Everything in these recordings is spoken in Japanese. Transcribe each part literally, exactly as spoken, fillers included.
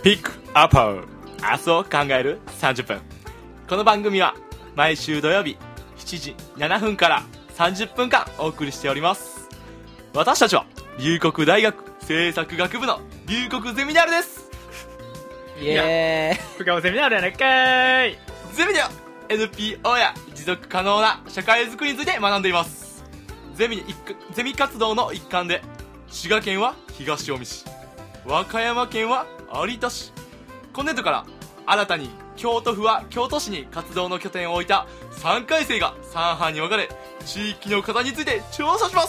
ピックアップ明日を考えるさんじゅっぷん。この番組は毎週土曜日しちじななふんからさんじゅっぷんかんお送りしております。私たちは龍谷大学政策学部の龍谷ゼミナールです。 イエーイ。 深尾ゼミナールやないかーい。 ゼミでは エヌピーオー や持続可能な社会づくりについて学んでいます。ゼミ一ゼミ活動の一環で滋賀県は東近江市、和歌山県は有田市、今年度から新たに京都府は京都市に活動の拠点を置いたさんかい生がさん班に分かれ、地域の方について調査します。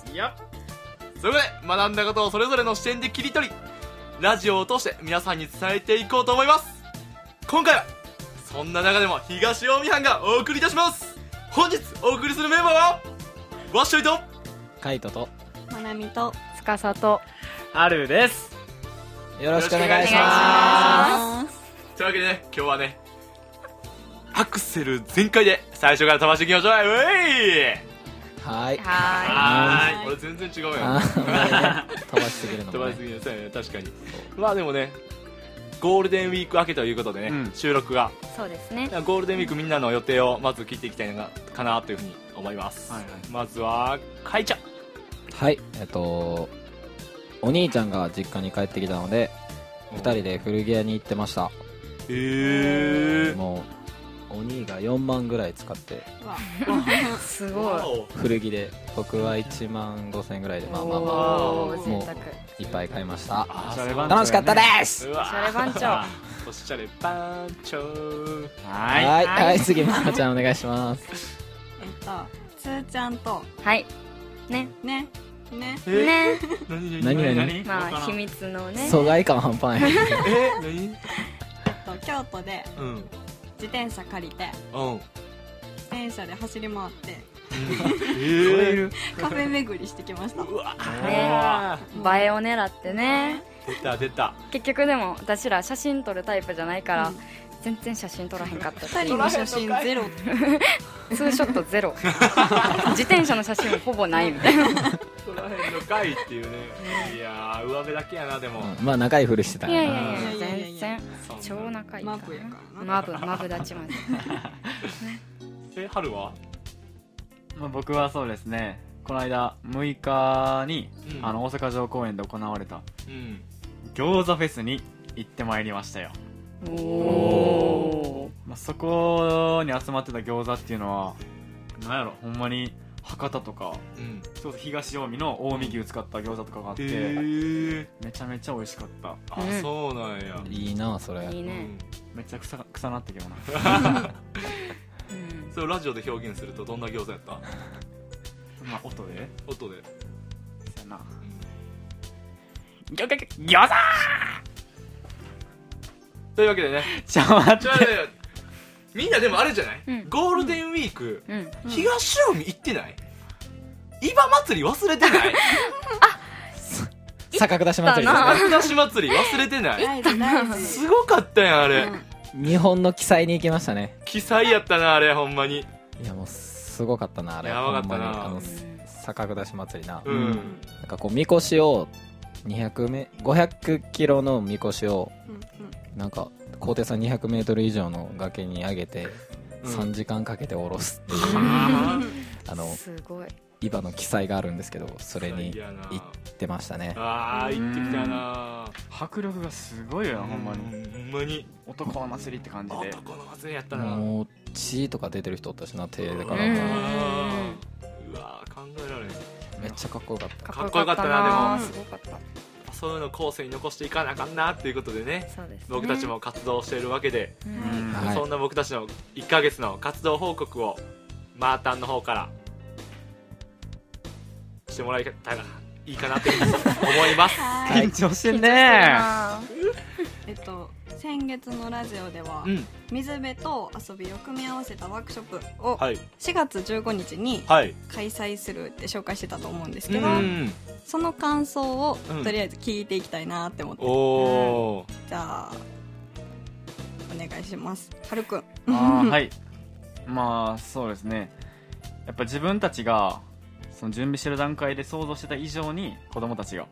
いや、 それで学んだことをそれぞれの視点で切り取り、ラジオを通して皆さんに伝えていこうと思います。今回はそんな中でも東近江班がお送りいたします。本日お送りするメンバーはわっしょいとカイトとまなみとつかさとあるです。 よろしくお願いしお願まいします。 というわけでね、今日はねアクセル全開で最初から飛ばしていきましょう。うえい。 す。はい。 ははーい。俺全然違うやん。 あー飛ばしすぎるのもね飛ばしすぎる。そうやね、確かに。まあでもね、ゴールデンウィーク明けということでね、 うん収録がい。そうですね。 ゴールデンウィークみんなの予定をまず聞いていきたいのかなというふうに思います。 はいはい。 まずはかいちゃん。 はい。えっとお兄ちゃんが実家に帰ってきたのでふたりで古着屋に行ってました。 えーもうお兄がよんまんぐらい使ってすごい。 古着で、僕はいちまんごせんえんぐらいで、まあまあまおー、 もう贅沢。 いっぱい買いました。 あおしゃれ番長楽しかったですうわおしゃれ番長。 おしゃれ番長。 ははいはいはい、次まなちゃんお願いします。 えっとつーちゃんとはい。ね。 ねねえね。 何何々 何まあ、秘密のね。 疎外感半端ない。 え何えっと京都でうん自転車借りてうん自転車で走り回ってえーカフェ巡りしてきました。 うわね。映えを狙ってね。 出た出た。 結局でも、私ら写真撮るタイプじゃないからうん、 全然写真撮らへんかった。 二人の写真ゼロ。 ツーショットゼロ。自転車の写真もほぼないみたいな。 そらへんのかいっていうね。いやー上辺だけやな。でもうんまあ仲いいふりしてたいんやな。 やいやいや、 いやいやいや全然。超仲いいから。 マブやからな。 マブ、マブ立ちまで。 え春はまあ、僕はそうですね、この間むいかに、 うんあの大阪城公園で行われたうん餃子フェスに行ってまいりましたよ。 おー。 まあ、そこに集まってた餃子っていうのはなんやろ、ほんまに博多とかうんそうそう東近江の近江牛使った餃子とかがあって、 へーめちゃめちゃ美味しかった。 あうんそうなんや。 いいなそれ。 いいね。 めっちゃ臭臭なったけどな。 うんそれをラジオで表現するとどんな餃子やった？ まあ音で音で。 そうやな、 うんぎょぎょぎょ餃子というわけでね、 ちょ待ってちょっと待ってみんなでもあれじゃない、 うんゴールデンウィーク、 うん。 東近江行ってない？イバ祭り忘れてない？ 坂下祭りです行っね。 秋出し祭り忘れてない？ 大事大事。 すごかったやんあれ、 うん日本の記載に行きましたね。 奇祭やったなあれほんまに。 いやもうすごかったなあれ。 やばかったなほんまにあの坂下祭りな。 うん、 なんかこうみこしをにひゃくメごひゃくキロのみこしをうんうんなんか高低差にひゃくメートル以上の崖に上げてうんさんじかんかけて下ろすっていう、 ああのすごい。 イバの記載があるんですけど、そーれに奇祭やな行ってましたね。 あー行ってきたな迫力がすごいよな、ほんまにほんまに男の祭りって感じで。 男の祭りやったな、 もう血とか出てる人おったしな、手でからうんうわー考えられん。 めっちゃかっこよかった。 かっこよかったなでもすごかった。 そういうの後世に残していかなあかんなっていうことでね、 そうですね。 僕たちも活動しているわけで、 うん。 はいそんな僕たちのいっかげつの活動報告をマータンの方からしてもらえたらいいかなって思います。 はい緊張してん緊張してるねなえっと先月のラジオではうん水辺と遊びを組み合わせたワークショップをはいしがつじゅうごにちにはい開催するって紹介してたと思うんですうけど、 んその感想をうんとりあえず聞いていきたいなって思って、 おーじゃあお願いします。はるくん。 あーはいまあそうですね、やっぱ自分たちがその準備してる段階で想像してた以上に子供たちが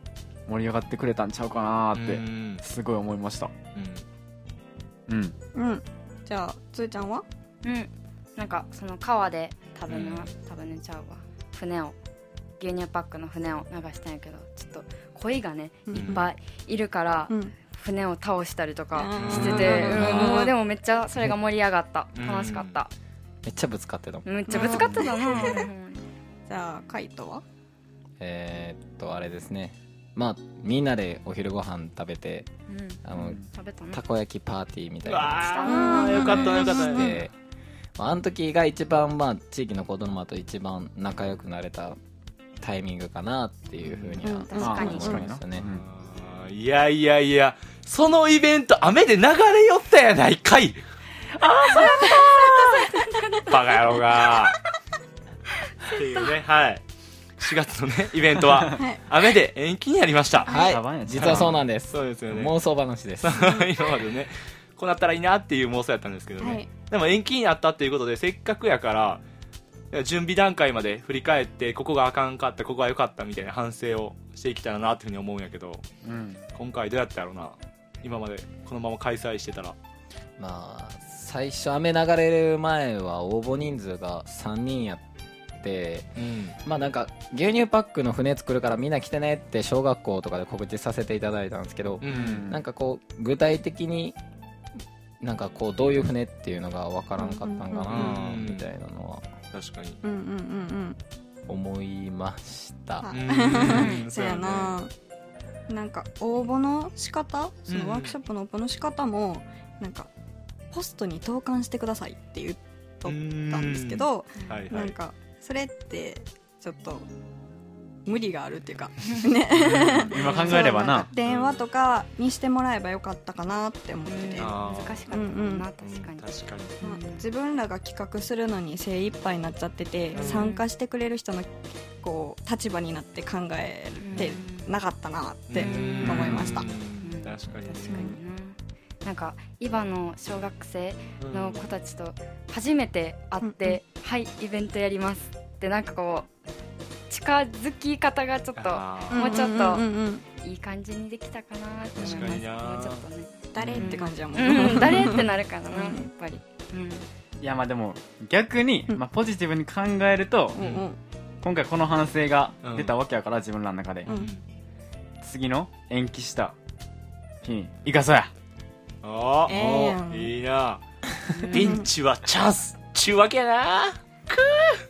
盛り上がってくれたんちゃうかなーうんってすごい思いました。 うんうんうんじゃあつーちゃんはうんなんかその川で食べぬ、 うん食べぬちゃうわ船を牛乳パックの船を流したんやけどちょっと鯉がねうんいっぱいいるから、 うん船を倒したりとかうんしてて、 うんうんもうでもめっちゃそれが盛り上がった、 うん楽しかった、 めっちゃぶつかってたもん。 めっちゃぶつかってたな、うんじゃあカイトはえー、っとあれですね、まあみんなでお昼ご飯食べて、あの食べたねたこ焼きパーティーみたいなわあよかったよかったので、まああの時が一番、まあ、地域の子供と一番仲良くなれたタイミングかなっていうふうにはうん確かに思いましたね。 あーいやいやいやそのイベント雨で流れ寄ったやないかい。ああそうやったーバカ野郎がっていうねはいしがつのねイベントは雨で延期になりました。 はい、実はそうなんです。 そうですよね妄想話です。 今までねこうなったらいいなっていう妄想やったんですけどね、 はいでも延期になったっていうことでせっかくやから準備段階まで振り返ってここがあかんかったここが良かったみたいな反省をしていきたらなっていうふうに思うんやけど、 うん今回どうやったやろうな。今までこのまま開催してたらまあ最初雨流れる前は応募人数がさんにんやって、 うんまあなんか牛乳パックの船作るからみんな来てねって小学校とかで告知させていただいたんですけど、 うんなんかこう具体的になんかこうどういう船っていうのが分からなかったんかなうんみたいなのは確かにうんうんうん思いました。 あうんそうやななんか応募の仕方そうんのワークショップの応募の仕方もなんかポストに投函してくださいって言っとったんですけどはいはないんかそれってちょっと無理があるっていうかね今考えればそうなんなか電話とかにしてもらえばよかったかなって思ってて、 あー難しかったかもな、 うんうん確かに確かにまあ自分らが企画するのに精一杯になっちゃってて、 うん参加してくれる人のこう立場になって考えてなかったなってうん思いました。 うんうん確かに確かにななんか今の小学生の子たちと初めて会って、はいイベントやりますってなんかこう近づき方がちょっとあーもうちょっとんんんいい感じにできたかなって思います確かになもうちょっとね誰って感じやもん、 うん、誰ってなるかな、 うんやっぱり、うん、 いやまあでも逆に、 うんまあ、ポジティブに考えると、 うんうん今回この反省が出たわけやから、自分らの中で、 うん次の延期した日に生かそうや。 あーええやんいいなピンチはチャンスちゅうわけやなく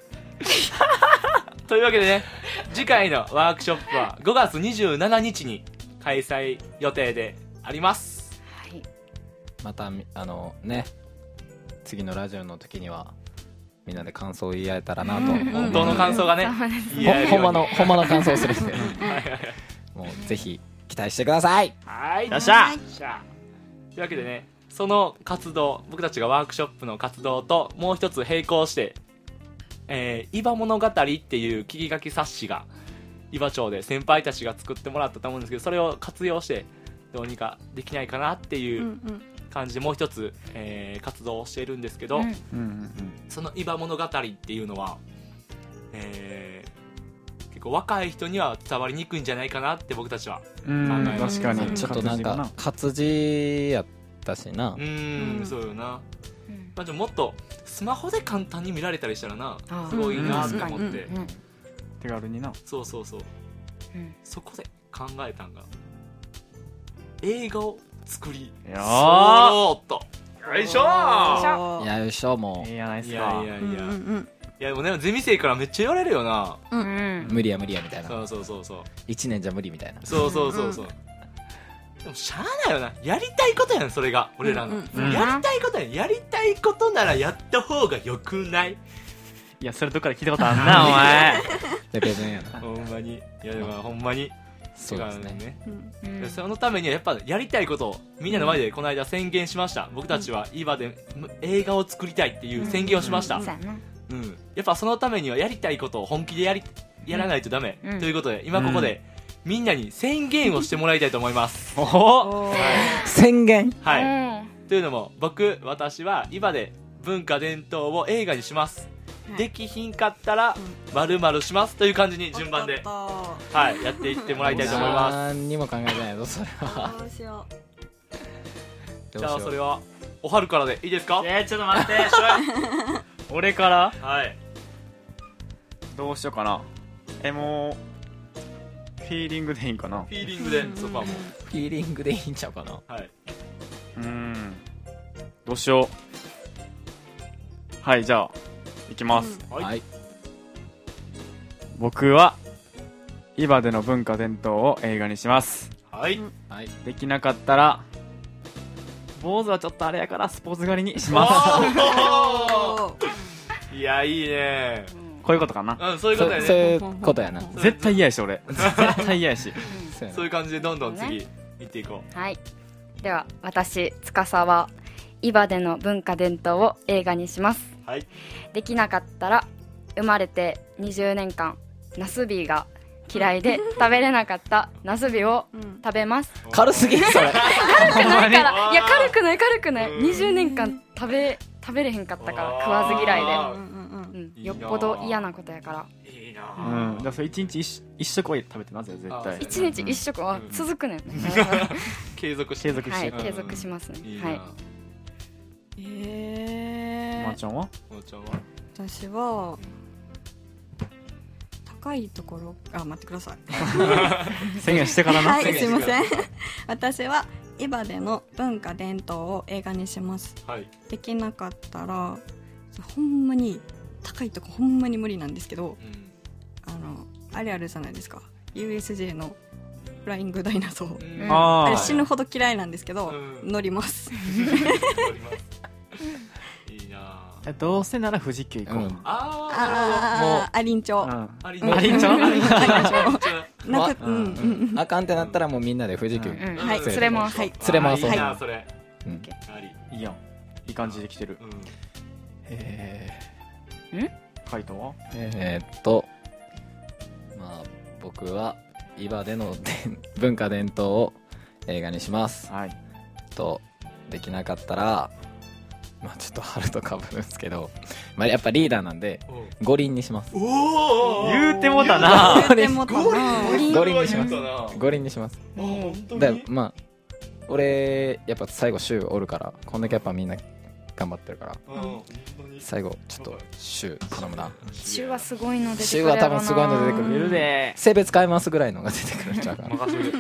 ーというわけでね次回のワークショップはごがつにじゅうしちにちに開催予定であります。 はいまたみあのね次のラジオの時にはみんなで感想を言い合えたらなと、 うん本当の感想がねそうです言い合えるようにほほんまのほんまの感想をするんではいはいはいもうぜひ期待してください。 はいよっしゃよっしゃというわけでねその活動僕たちがワークショップの活動ともう一つ並行してえー、伊庭物語っていう聞き書き冊子が伊庭町で先輩たちが作ってもらったと思うんですけどそれを活用してどうにかできないかなってういうん感じでもう一つ、えー活動をしているんですけど、 うんうんうんその伊庭物語っていうのは、えー結構若い人には伝わりにくいんじゃないかなって僕たちはうんうん考えます確かにちょっとなんか活字やったしなうーんうんそうよな、 うんまあ、でももっとスマホで簡単に見られたりしたらなあーすごいなって思って、 うんうんうん手軽にな。 そうそうそううんそこで考えたんが映画を作りよーそうっとよいしょーおーいやよいしょもいいやないっすいか。 やいやいや、 うんいうんやでもねゼミ生からめっちゃ言われるよなうんう無理や無理やみたいなそうそうそうそういちねんじゃ無理みたいなそうそうそうそう、でもしゃあないよなやりたいことやんそれが俺らの、 うんうんうんやりたいことやんやりたいことならやった方がよくないいやそれどっかで聞いたことあんなお前。 レベルやなほんまにいやでもほんまにそうですねねうんうんでそのためにはやっぱやりたいことをみんなの前でこの間宣言しました僕たちは今で映画を作りたいっていう宣言をしました、 そうやなうん、やっぱそのためにはやりたいことを本気でやりやらないとダメ、 うんということで今ここでみんなに宣言をしてもらいたいと思います、 おお。 おー宣言はい、 うんというのも僕私は今で文化伝統を映画にしますできひんかったら〇〇しますという感じに順番で、 わはい、やっていってもらいたいと思います。 何にも考えてないぞそれかったはどうしよじゃあそれはおはるからでいいですか？ えー、ちょっと待って俺からはい。 どうしようかな。えもうフィーリングでいいんかな。 フィーリングでそこはもフィーリングでいいんちゃうかな。 う、はい。 うーんどうしよう。はいじゃあいきます、 はいはい僕はイバでの文化伝統を映画にします。 はい。 はいできなかったら坊主はちょっとあれやからスポーツ狩りにしますおーいや、いいね。 こういうことかな。 うん、そういうことやそうね。 いうことやな絶対嫌やし俺絶対嫌やしそうやなそういう感じでどんどん次行っていこはい。では私司はイバでの文化伝統を映画にします。 う。はい。 できなかったら生まれてにじゅうねんかんナスビが嫌いで食べれなかったナスビをう、うん、 食べます。 軽すぎるそれ軽くないかあーらいや軽くない軽くないうんにじゅうねんかん食べ食べれへんかったから食わず嫌いで、 あーうんうんうんうん、よっぽど嫌なことやからいいなうぁんだからそれ一日一一食は食べてなぜ絶対あ一日一食はうん続くねん、 継続して継続してうんはい継続しますね、 いいなはいえーまーちゃんはももちゃんは私は高いところあ待ってください宣言してからな、 はい宣言すいませんしてく私はイバでの文化伝統を映画にします。 はい。 できなかったらほんまに高いとこほんまに無理なんですけど、 うんあのあれあるじゃないですか ユーエスジェー のフライングダイナソー、 うんあーあれ死ぬほど嫌いなんですけど、 うん乗ります乗りますいいなぁ。 えどうせなら富士急行こう、 うんあああアリン町、 うんー、ありもうありんちゃんありんちゃんなく、 うんうんうんうんあかんってなったらもうみんなで富士急うんはい連れます、 はい連れ回そうあいいなそれ。 うんあり。 いいやんいい感じで来てる。 うん。 え回答はーえーっとまあ僕はイバでの伝文化伝統を映画にしますはいとできなかったらまあちょっと春とかぶるんですけど、まあ、やっぱリーダーなんで五輪にしますおお言うてもたな言うてもたな五輪にします五輪五輪にしますあ本当にでまあ俺やっぱ最後週おるからこんだけやっぱみんな頑張ってるからうん本当に最後ちょっと週頼むな週はすごいの出てくる週は多分すごいの出てくる出るで性別変えますぐらいのが出てくるんちゃうかな任せる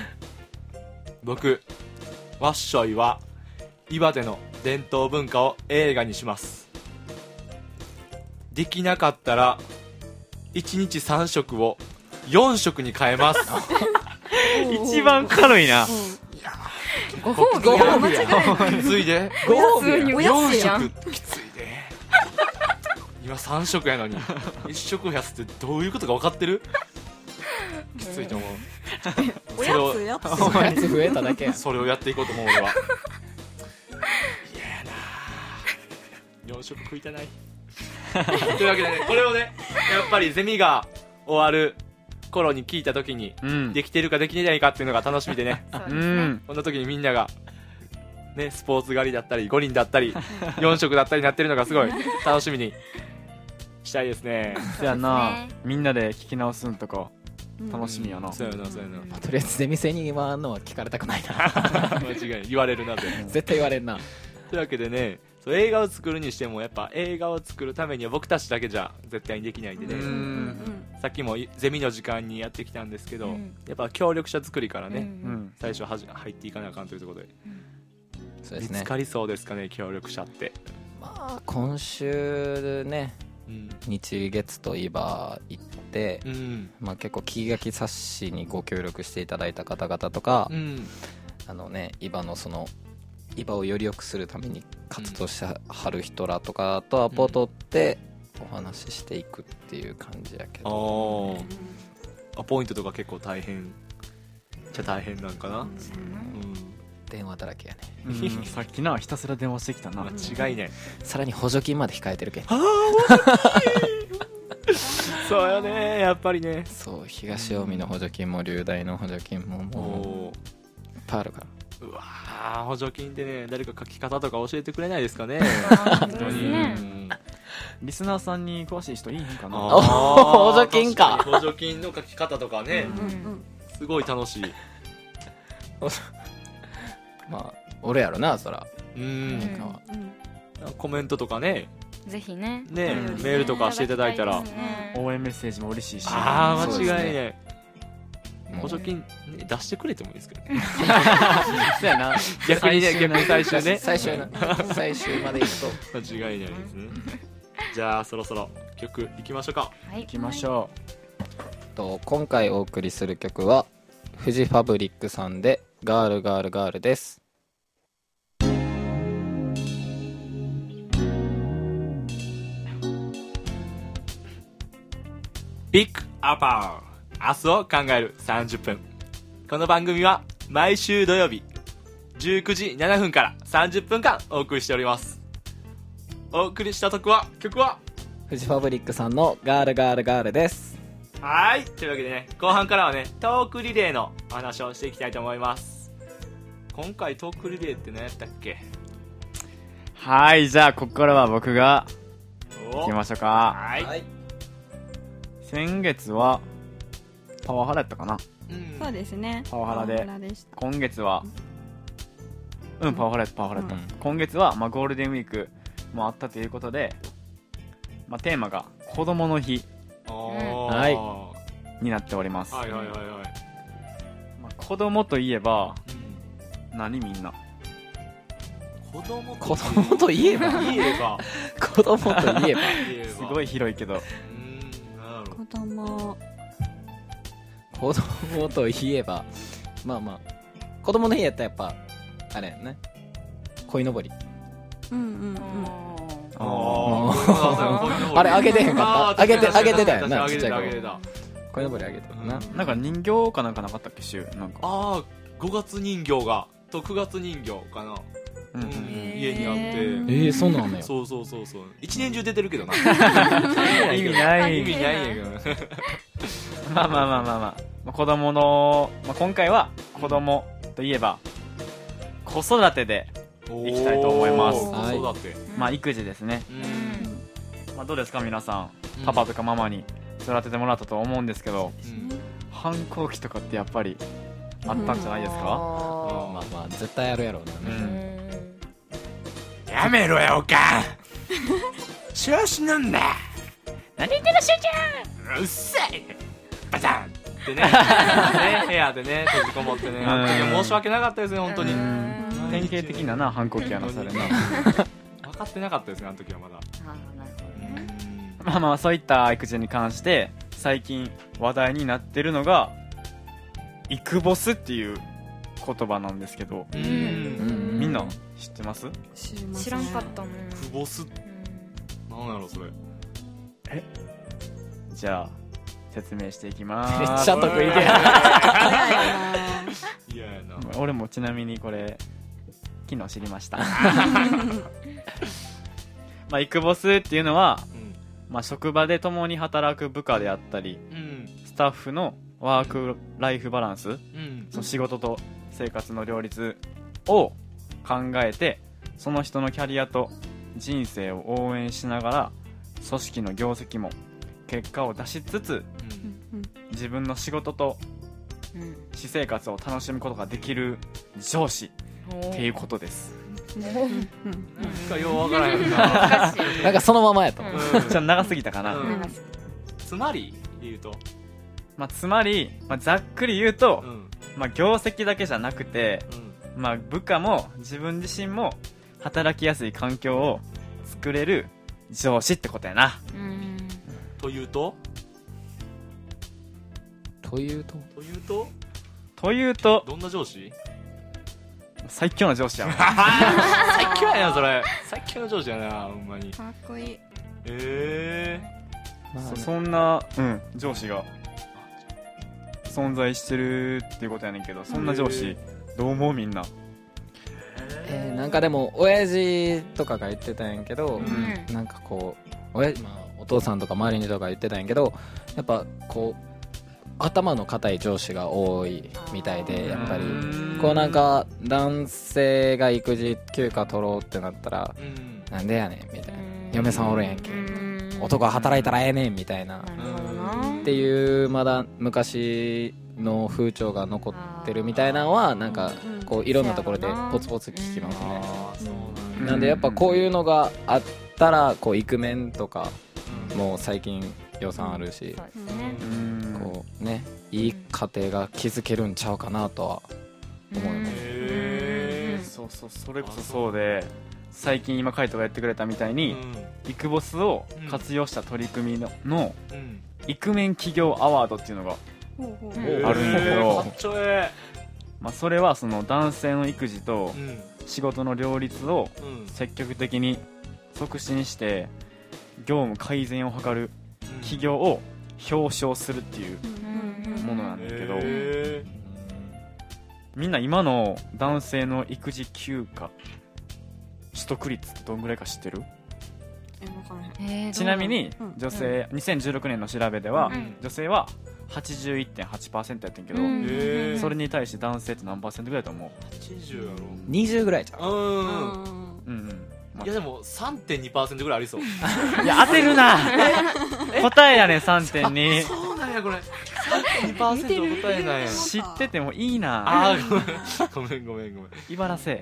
僕ワッショイは岩手の伝統文化を映画にします。できなかったらいちにちさん食をよん食に変えます一番軽いなご褒美ごや褒美やきついでご普通におよん安いやん食きついで今さん食やのにいち食増やすってどういうことか分かってる？きついと思うおそれをやつやつおやつ増えただけやんそれをやっていこうと思う俺は嫌やなよん食食いたないというわけでねこれをねやっぱりゼミが終わる頃に聞いた時にうんできてるかできてないかっていうのが楽しみでねそううですねんこんな時にみんながねスポーツ狩りだったり五輪だったりよん食だったりになってるのがすごい楽しみにしたいですねそやな、 ねみんなで聞き直すんとか楽しみやな、 そうやなそうやなとりあえず出店に回るのは聞かれたくないな間違いない言われるなって絶対言われんなというわけでねそう映画を作るにしてもやっぱ映画を作るためには僕たちだけじゃ絶対にできないんでね、 ううんんさっきもゼミの時間にやってきたんですけど、 うんやっぱ協力者作りからね、 うんうん最初はじ入っていかなあかんというところで見そうですねつかりそうですかね協力者って、 まあ今週ねうん日月とイバ行って、 うんまあ、結構聞き書き冊子にご協力していただいた方々とか、 うんあのねイバのそのイバをより良くするために活動してはる人らとかとアポを取ってお話ししていくっていう感じやけあど、 ーアポイントとか結構大変じゃ大変なんかな、うん電話だらけやねうんさっきなひたすら電話してきたな、 間違いないさらに補助金まで控えてるけんそうよねやっぱりねそう東近江の補助金も龍大の補助金もおもういっぱいあるからうわー補助金ってね誰か書き方とか教えてくれないですかね本当本当に、 ですねうんリスナーさんに詳しい人いいんかな。 あ補助金か確に補助金の書き方とかね、 うんうんすごい楽しい。 まあ俺やろなそら。 うんうんかはコメントとかねぜひねね、 うんメールとかしていただいたら、 いただきたいですね応援メッセージも嬉しいし。 ああ間違いそうですない、 ね補助金、ね、出してくれてもいいですけどねそうやな。 逆にね逆に最終ね最終な最終までいくと間違いないですね。じゃあそろそろ曲いきましょうか。 はい行きましょと今回お送りする曲はフジファブリックさんでガールガールガールです。 ビッグアパー明日を考えるさんじゅっぷん。この番組は毎週土曜日じゅうくじななふんからさんじゅっぷんかんお送りしております。お送りした曲は曲はフジファブリックさんのガールガールガールです。 はい、というわけでね、後半からはねトークリレーのお話をしていきたいと思います。今回トークリレーって何やったっけ。 う。はい、じゃあここからは僕がお行きましょうか。 はい、 はい。 先月はパワハラやったかな。 うんそうですね。 パワハラでパワハラでした。 今月はうんパワハラやったパワハラやった、 うん今月は、まあ、ゴールデンウィークもあったということで、まあ、テーマが子供の日おはいはになっております、 いはいはいはい、 まあ、子供といえばうん何みんな子供子供といえば言えば子供といえば言えばすごい広いけどうーんなんだろう子供。 子供といえばまあまあ子供の日やったらやっぱあれやね鯉のぼり。 うんうんうん。 あーあれあげてへんかったあげてあげてたよなあげてたあちっちゃい頃げてた。 鯉のぼりあげてるな。 なんか人形かなんかなかったっけ週なんかああごがつ人形がとくがつ人形かな、 うんうんうんへー家にあってえー、そうなのよ。 そうそうそうそう一年中出てるけどな意味ない意味ないんやけどなまあまあまあまあまあ、まあ、子供の、まあ、今回は子供といえば子育てでいきたいと思いますおー子育て、 まあ育児ですね、 うんまあ、どうですか皆さんうんパパとかママに育ててもらったと思うんですけど、 うん反抗期とかってやっぱりあったんじゃないですか、 まあまあ絶対やるやろうなうね。 んやめろよおかん調子乗んな何言ってるしーちゃんうっさいバタンってねね部屋でね閉じこもってねあの時は申し訳なかったですね本当にうん典型的なな反抗期やなそれな分かってなかったですねあの時はまだあーなるほどねまあまあそういった育児に関して最近話題になってるのがイクボスっていう言葉なんですけど、 うんうんみんな知ってます？ 知りません知らんかったもんクボスなんやろそれじゃあ説明していきまめっーす。 ちゃ得意げや嫌やな。 嫌やな俺もちなみにこれ昨日知りましたまあイクボスっていうのは、 うんまあ、職場で共に働く部下であったりうんスタッフのワークライフバランス、 うんその仕事と生活の両立を考えてその人のキャリアと人生を応援しながら組織の業績も結果を出しつつうん自分の仕事とうん私生活を楽しむことができる上司っていうことです。 なんかようわからへんな難しいなんかそのままやと思う。 ちょっと長すぎたかな、 うんなんかつまり言うとまあ、つまり、まあ、ざっくり言うとう、んまあ、業績だけじゃなくて、 うんまあ、部下も自分自身も働きやすい環境を作れる上司ってことやな。 うんというとというとというとというとどんな上司最強の上司やわ最強やなそれ最強の上司やなほんまにかっこいい。 えまあそそんな、うん、上司が存在してるっていうことやねんけど、そんな上司どう思うみんな？ えーなんかでも親父とかが言ってたんやけど、 うんなんかこう親父、まあ、お父さんとか周りにとか言ってたんやけどやっぱこう頭の固い上司が多いみたいでやっぱりうんこうなんか男性が育児休暇取ろうってなったらーうんなんでやねんみたいなうん嫁さんおるやんけうん男は働いたらええねんみたいななるほどなっていうまだ昔の風潮が残ってるみたいなのはなんかこういろんなところでポツポツ聞きますね。 ああそうなんだ。 なんでやっぱこういうのがあったらこうイクメンとかもう最近予算あるし、 そうですねうんこうねいい家庭が築けるんちゃうかなとは思います。 へえ。 そうそう、それこそそうで、最近今カイトがやってくれたみたいに、イクボスを活用した取り組みののうんうんイクメン企業アワードっていうのが、 ほうほううんあるんだけどかっちょえまあ、それはその男性の育児とえ。うん仕事の両立をうん積極的に促進して業務改善を図る企業を表彰するっていうものなんだけど、 へみんな今の男性の育児休暇取得率ってどんぐらいか知ってる？ え分からへんえーちなみにうん女性、にせんじゅうろくねんの調べでは、 うん女性は はちじゅういってんはちパーセント やってんけど、 うんえそれに対して男性って何パーセントぐらいだと思はちじゅうやろ。 にじゅうぐらいじゃん。 うん。 う？うんうん、まあいやでも さんてんにパーセント ぐらいありそう。 いや当てるな答えやねん さんてんにそうなんやこれ。さんてんにパーセント 答えなんや。 知っててもいいなあーごめんごめんごめんごめん。 いばらせ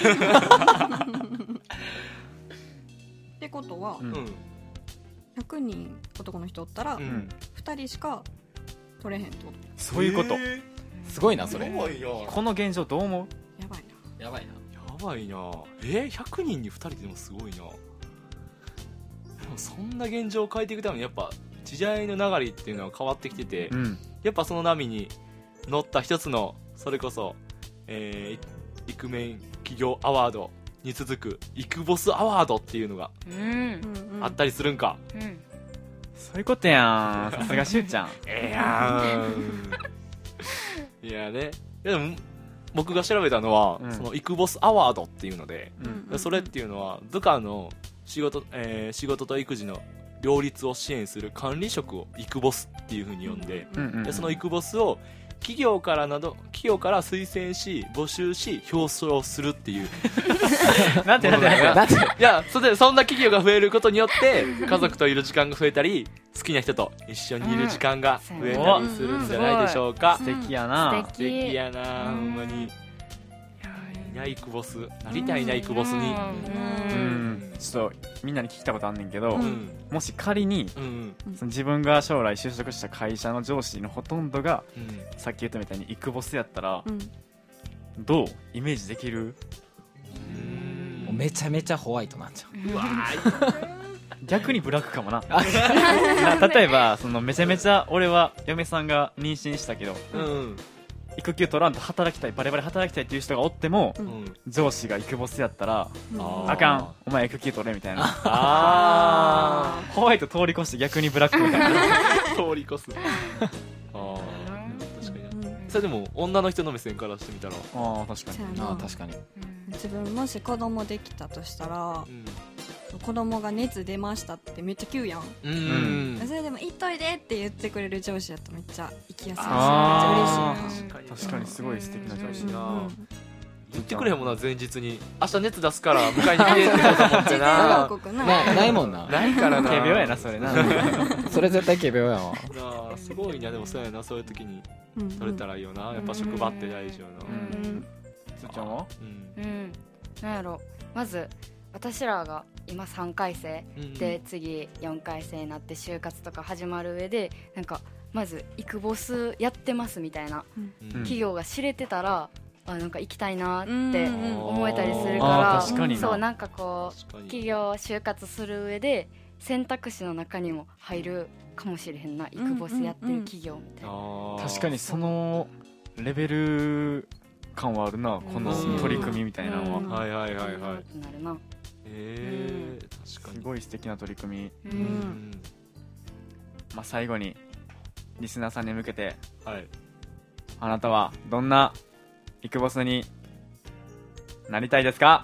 ってことはうんうんひゃくにん男の人おったらうんふたりしか取れへんってことそういうこと、 えーすごいなそれ。 やばいな。 この現状どう思う？ やばいなやばいな。 やばいな。えー、ひゃくにんにふたりでもすごいな。でもそんな現状を変えていくためにやっぱ時代の流れっていうのは変わってきてて、 うんやっぱその波に乗った一つのそれこそ、えー、イクメン企業アワードに続くイクボスアワードっていうのがうんうんうんあったりするんか。 うんそういうことやんさすがしゅうちゃんええやん。いやね。でも僕が調べたのは、 うんそのイクボスアワードっていうので、 うんうんそれっていうのは部下の仕事、えー仕事と育児の両立を支援する管理職をイクボスっていう風に呼んで、 うんうんでそのイクボスを企業からなど企業から推薦し募集し表彰するっていうなんてなんてなんてだっていやそれでそんな企業が増えることによって家族といる時間が増えたり好きな人と一緒にいる時間が増えたりするんじゃないでしょうか。 素敵やな素素敵やなほんまに。いやいいなイクボスなりたいなイクボスに。 ううんんちょっとみんなに聞きたことあんねんけど、 うんうんもし仮にうんその自分が将来就職した会社の上司のほとんどがうんさっき言ったみたいにイクボスやったらうんどうイメージできる？ もうめちゃめちゃホワイトなんじゃん。 うわ逆にブラックかもなな例えばそのめちゃめちゃ俺は嫁さんが妊娠したけどーうん育休取らんと働きたいバリバリ働きたいっていう人がおってもううんん上司がイクボスやったらうんあーあかんお前育休取れみたいなあホワイト通り越して逆にブラックみたいなー通り越すああ確かになうんそれでも女の人の目線からしてみたらああ確かにそうやなああ確かに。 自分もし子供できたとしたらうん子供が熱出ましたってめっちゃ急やん、 うんそれでも行っといでって言ってくれる上司だとめっちゃ行きやすいしめっちあーゃ嬉しいな確かに確かにすごい素敵な上司うんな言ってくれへんもんな前日に明日熱出すから迎えに来てってこと思って事前な報告ななないもんな。 ないからな軽病やなそれなそれ絶対仮病やわ。 なあすごいなでもそうやなそういう時にうん取れたらいいよなやっぱ職場って大事よなうんうんつーちゃんはうんうんなんやろまず私らが今さんかい生うんで次よんかい生になって就活とか始まる上でなんかまずイクボスやってますみたいなうん企業が知れてたらあなんか行きたいなってうん思えたりするあーか確からになそうなんかこう確かに企業就活する上で選択肢の中にも入るかもしれへんなイクボスやってる企業みたいな、 あー確かにそのレベル感はあるなこのうん取り組みみたいなのは、 うんはいはいはいはいってなるなえー確かにすごい素敵な取り組み、 ううんんまあ、最後にリスナーさんに向けてはいあなたはどんなイクボスになりたいですか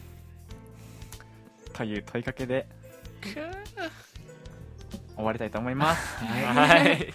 という問いかけで終わりたいと思いますはいで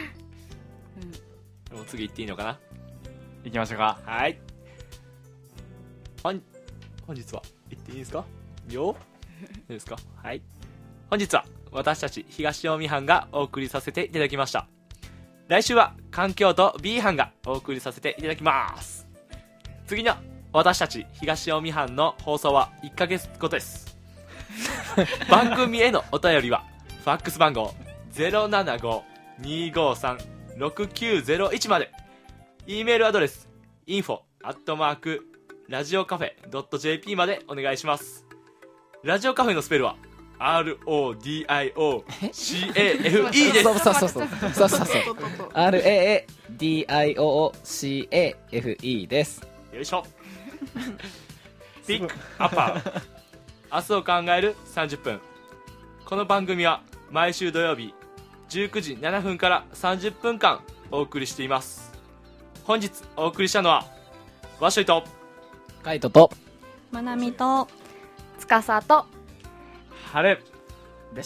も次行っていいのかな行きましょうかはい本本日は行っていいですかよいいですかはい本日は私たち東近江班がお送りさせていただきました。来週は環境と B 班がお送りさせていただきます。次の私たち東近江班の放送はいっかげつごとです。番組へのお便りはファックス番号 ゼロななご にーごーさん ろくきゅうゼロいち まで、 E メールアドレス インフォ アットマーク ラジオカフェ ドット ジェーピー までお願いします。ラジオカフェのスペルは アールオーディーアイオーシーエーエフイー です。 そうそうそうそうそうそうそう アールエーディーアイオーシーエーエフイー です。 よいしょ。ピックアッパー明日を考えるさんじゅっぷん。この番組は毎週土曜日じゅうくじななふんからさんじゅっぷんかんお送りしています。本日お送りしたのはわっしょいとカイトとまなみとつかさと晴れでした。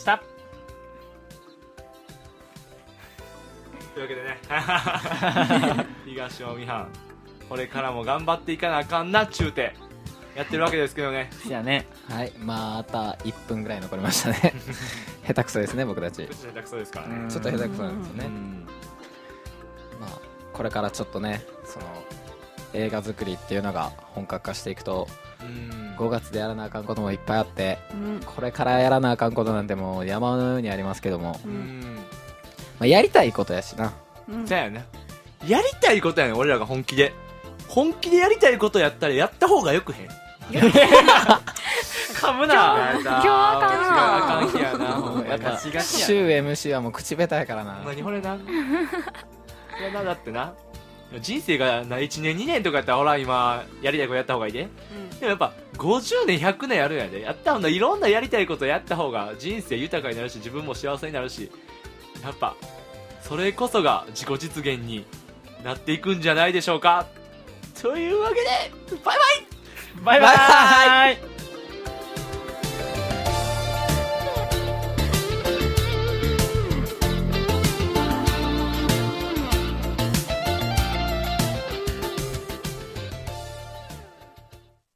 というわけでね東近江班これからも頑張っていかなあかんなっちゅうてやってるわけですけどね。 じゃあね、 はい、またいっぷんぐらい残りましたね。下手くそですね僕たち。 ちょっと下手くそですからね。 ちょっと下手くそなんですよね。 うんまあこれからちょっとねその映画作りっていうのが本格化していくとうんごがつでやらなあかんこともいっぱいあって、 うんこれからやらなあかんことなんてもう山のようにありますけども、 ううんんまあ、やりたいことやしな。 うんそうやね。やりたいことやねん俺らが本気で本気でやりたいことやったらやった方がよくへん。 噛むな。 今日はあかんなあかん日やな。ほんまにやっぱガチガチや週 エムシー はもう口下手やからな。 ほんまにこれな。これなだってな。人生がないちねんにねんとかやったらほら今やりたいことやった方がいいで。でもやっぱごじゅうねんひゃくねんやるんやで。やった方がいろんなやりたいことやった方が人生豊かになるし自分も幸せになるし、やっぱそれこそが自己実現になっていくんじゃないでしょうか。というわけでバイバイバイバーイ。